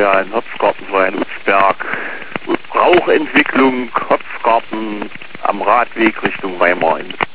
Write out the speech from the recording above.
Florian, Hopfgarten, Florian Utzberg, Rauchentwicklung, Hopfgarten am Radweg Richtung Weimar hin.